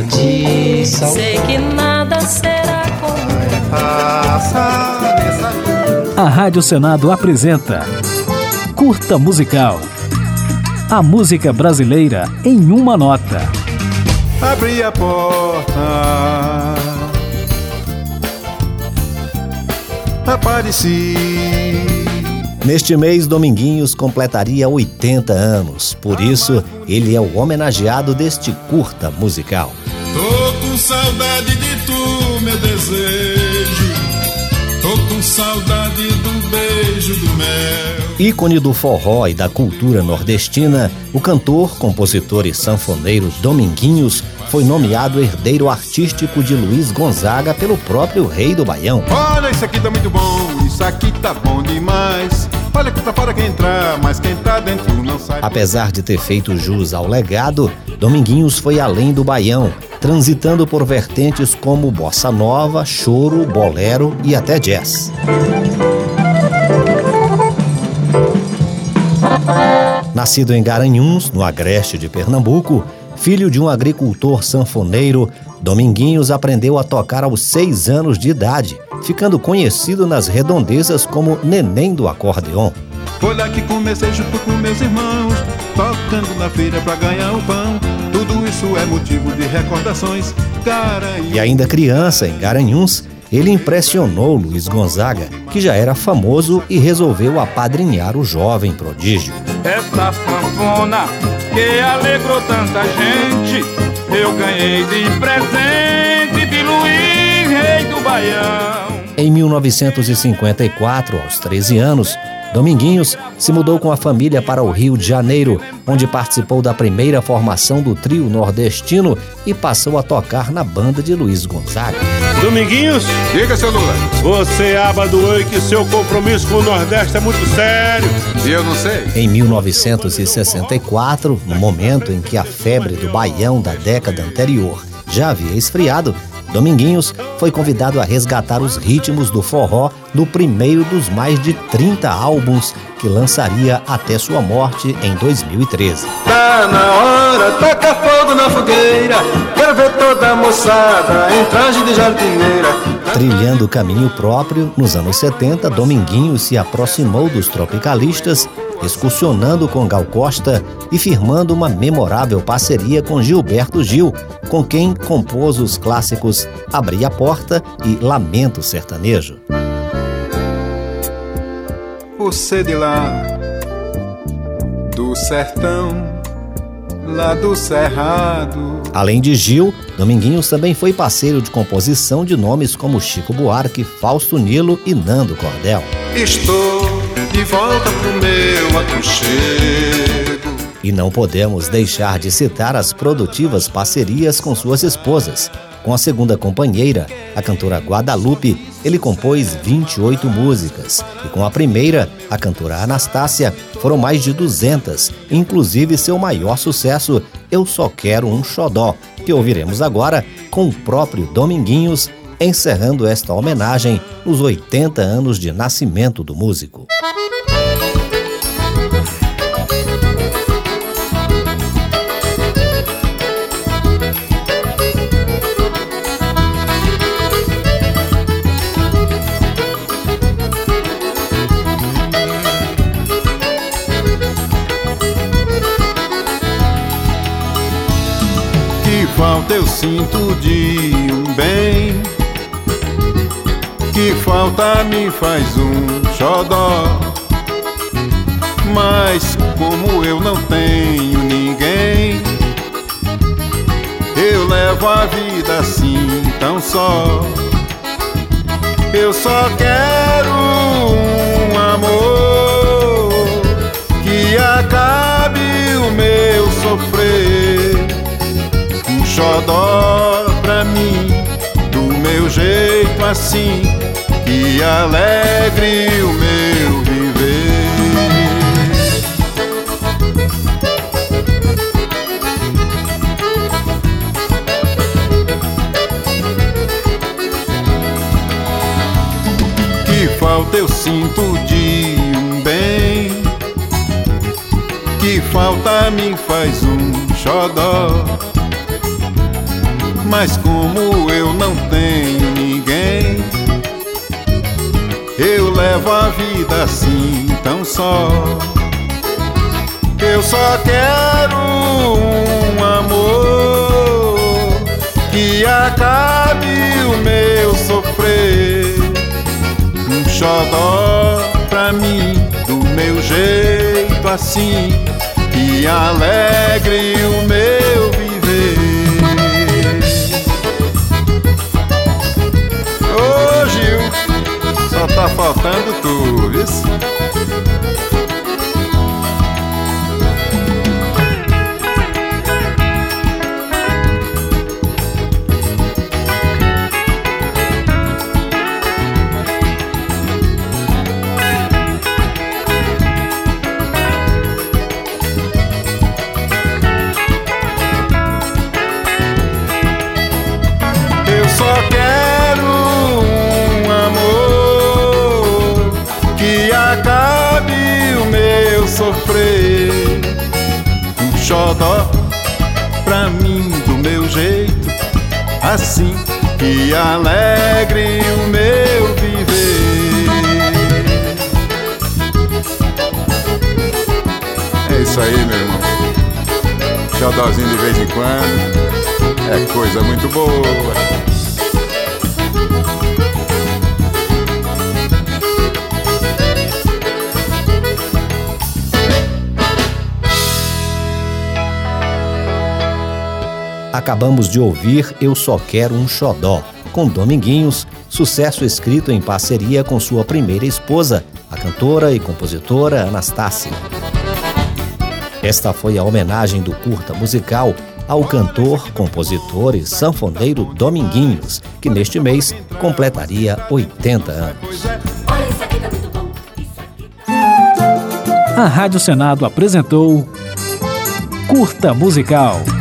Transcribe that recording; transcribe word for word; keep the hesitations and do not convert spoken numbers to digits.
tradição. Sei que nada será como a Rádio Senado apresenta Curta Musical. A música brasileira em uma nota. Abri a porta, apareci. Neste mês, Dominguinhos completaria oitenta anos. Por isso, ele é o homenageado deste curta musical. Tô com saudade de tu, meu desejo. Tô com saudade do beijo do mel. Ícone do forró e da cultura nordestina, o cantor, compositor e sanfoneiro Dominguinhos foi nomeado herdeiro artístico de Luiz Gonzaga pelo próprio rei do Baião. Olha, isso aqui tá muito bom, isso aqui tá bom demais. Olha que tá fora quem entrar, mas quem tá dentro não sai. Apesar de ter feito jus ao legado, Dominguinhos foi além do Baião, transitando por vertentes como bossa nova, choro, bolero e até jazz. Nascido em Garanhuns, no agreste de Pernambuco, filho de um agricultor sanfoneiro, Dominguinhos aprendeu a tocar aos seis anos de idade, ficando conhecido nas redondezas como Neném do acordeon. Foi lá que comecei junto com meus irmãos, tocando na feira pra ganhar o pão. Tudo isso é motivo de recordações. Garanhuns. E ainda criança, em Garanhuns, ele impressionou Luiz Gonzaga, que já era famoso e resolveu apadrinhar o jovem prodígio. Essa sanfona que alegrou tanta gente, eu ganhei de presente de Luiz, rei do Baião. Em mil novecentos e cinquenta e quatro, aos treze anos, Dominguinhos se mudou com a família para o Rio de Janeiro, onde participou da primeira formação do trio nordestino e passou a tocar na banda de Luiz Gonzaga. Dominguinhos, diga, seu Lula. Você abadoou que seu compromisso com o Nordeste é muito sério. E eu não sei. Em mil novecentos e sessenta e quatro, no momento em que a febre do Baião da década anterior já havia esfriado, Dominguinhos foi convidado a resgatar os ritmos do forró no primeiro dos mais de trinta álbuns que lançaria até sua morte em dois mil e treze. Tá na hora, taca fogo na fogueira, quero ver toda a moçada em traje de jardineira. Trilhando caminho próprio, nos anos setenta, Dominguinhos se aproximou dos tropicalistas, excursionando com Gal Costa e firmando uma memorável parceria com Gilberto Gil, com quem compôs os clássicos Abri a Porta e Lamento Sertanejo. Você de lá, do sertão, lá do cerrado. Além de Gil, Dominguinhos também foi parceiro de composição de nomes como Chico Buarque, Fausto Nilo e Nando Cordel. Estou de volta pro meu aconchego. E não podemos deixar de citar as produtivas parcerias com suas esposas. Com a segunda companheira, a cantora Guadalupe, ele compôs vinte e oito músicas. E com a primeira, a cantora Anastácia, foram mais de duzentas, inclusive seu maior sucesso, Eu Só Quero um Xodó, que ouviremos agora com o próprio Dominguinhos, encerrando esta homenagem nos oitenta anos de nascimento do músico. Que falta eu sinto de um bem, que falta me faz um xodó. Mas como eu não tenho ninguém, eu levo a vida assim tão só. Eu só quero um amor que acabe o meu sofrer, um xodó pra mim, do meu jeito assim, que alegre o meu viver. Que falta eu sinto de um bem, que falta me faz um xodó. Mas como eu não tenho ninguém, eu levo a vida assim tão só. Eu só quero um amor que acabe o meu sofrer, um xodó pra mim do meu jeito assim, que alegre o meu viver. Ô Gil, só tá faltando tu, viu? Só quero um amor que acabe o meu sofrer, um xodó pra mim do meu jeito assim, que alegre o meu viver. É isso aí, meu irmão. Xodózinho de vez em quando é coisa muito boa. Acabamos de ouvir Eu Só Quero um Xodó, com Dominguinhos, sucesso escrito em parceria com sua primeira esposa, a cantora e compositora Anastácia. Esta foi a homenagem do curta musical ao cantor, compositor e sanfoneiro Dominguinhos, que neste mês completaria oitenta anos. A Rádio Senado apresentou Curta Musical.